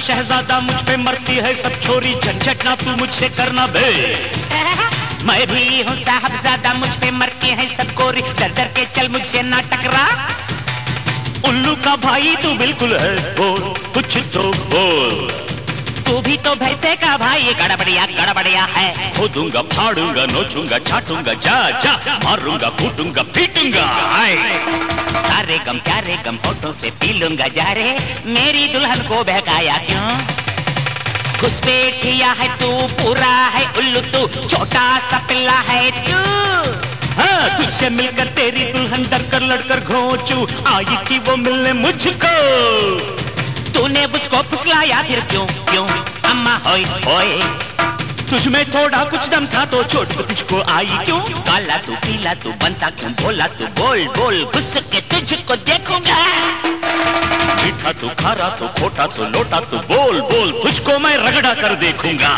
शहजादा मुझ पे मरती है सब छोरी, झंझट ना तू मुझसे करना बे। मैं भी हूँ साहबजादा, मुझ पे मरती है सब गोरी, डर डर के चल मुझसे ना टकरा। उल्लू का भाई तू बिल्कुल है, बोल कुछ तो बोल। तू भी तो भैंसे का भाई, गड़बड़िया है। खोदूंगा फाड़ूंगा नोचूंगा छाटूंगा, जा जा मारूंगा कूटूंगा पीटूंगा। सारे गम प्यारे गम होठों से पी लूंगा जा रे, मेरी दुल्हन को बहकाया क्यों? घुसपैठिया है तू, पूरा है उल्लू तू, छोटा सा पिल्ला है तू। हाँ, तुझसे मिलकर तेरी दुल्हन डर कर लड़कर घोंचू, आई थी वो मिलने मुझको। तूने उसको फुसलाया फिर क्यों क्यों? अम्मा होय होय। तुझमें थोड़ा कुछ दम था तो चोट तुझको आई क्यों? काला तू पीला तू बनता क्यों भोला तू, बोल बोल घुस के तुझको देखूंगा। मीठा तू खारा तू खोटा तू लोटा तू, बोल बोल तुझको मैं रगड़ा कर देखूंगा।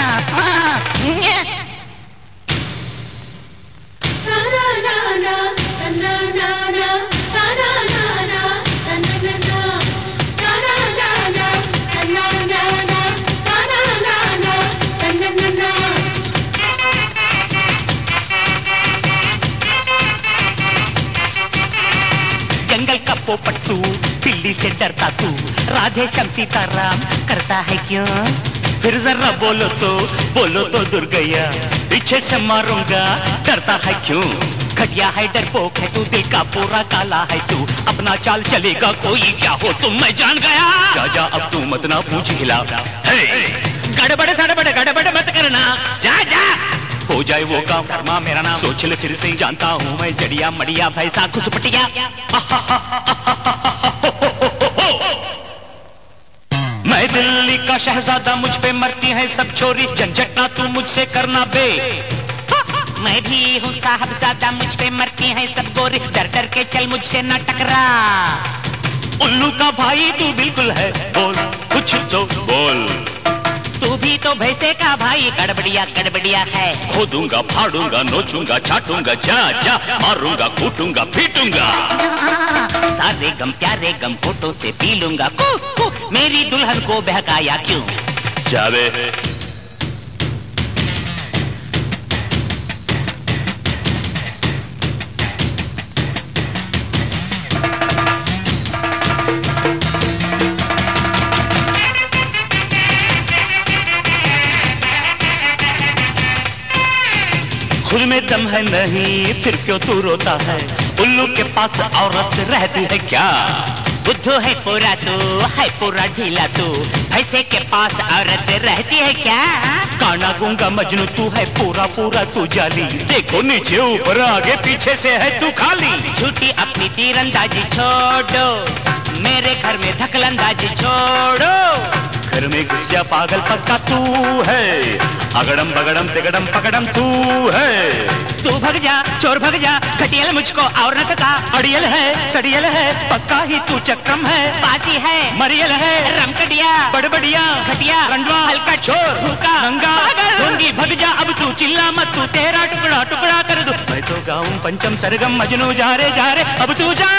जंगल का पोपट तू, बिल्ली से डरता तू, राधे श्याम सीताराम करता है क्यों? फिर जरा बोलो तो दुर्गैया, पीछे से मारूंगा डरता है क्यों? घटिया है डरपोक है तू, दिल का पूरा काला है तू, अपना चाल चलेगा कोई क्या हो तुम मैं जान गया। जा जा अब तू मत ना पूछ हिला, गड़बड़ सड़बड़ गड़बड़ मत करना, जा जा। हो जाए वो काम कर्मा मेरा नाम, सोच ले फिर से जानता हूँ मैं जड़िया मड़िया भैंसा घुसपटिया। मैं दिल्ली का शहजादा मुझ पे मरती है सब छोरी, झंझट ना तू मुझसे करना बे। मैं भी हूँ साहबजादा, मुझ पे मरती है सब गोरी, डर डर के चल मुझसे ना टकरा। उल्लू का भाई तू बिल्कुल है, बोल कुछ तो बोल। तू भी तो भैंसे का भाई, गड़बड़िया है। खोदूंगा फाड़ूंगा नोचूंगा छाटूंगा, जा जा मारूंगा कूटूंगा पीटूंगा। सारे गम प्यारे गम होठों से पी लूंगा, कू कू मेरी दुल्हन को बहकाया क्यों? जावे खुद में दम है नहीं फिर क्यों तू रोता है, उल्लू के पास औरत रहती है क्या? बुद्धू है पूरा ढीला तू, भैंसे के पास औरत रहती है क्या? काना गूंगा मजनू तू है पूरा तू जाली, देखो नीचे ऊपर आगे पीछे से है तू खाली। झूठी अपनी तीरंदाजी छोड़ो, मेरे घर में दखलंदाजी छोड़ो। घर में घुस जा पागल पक्का तू है, अगड़म बगड़म तिगड़म पकड़म तू है। तू भग जा चोर भग जा, घटियल मुझको और न सका। अड़ियल है सड़ियल है पक्का ही तू चक्रम है, पासी है मरियल है रमकड़िया बड़बड़िया घटिया रंडवा हल्का छोर भूखा गंगा ढूंढी। भग जा अब तू चिल्ला मत, तू तेरा टुकड़ा टुकड़ा कर दूं। मैं तो गाऊं पंचम सरगम मजनू जा रे अब तू जा।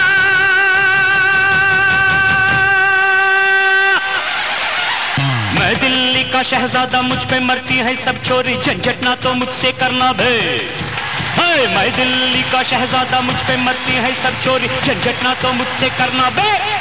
मैं दिल्ली का शहजादा मुझ पे मरती है सब छोरी, झंझट ना तो मुझसे करना बे। मैं दिल्ली का शहजादा मुझ पे मरती है सब छोरी, झंझट ना तो मुझसे करना बे।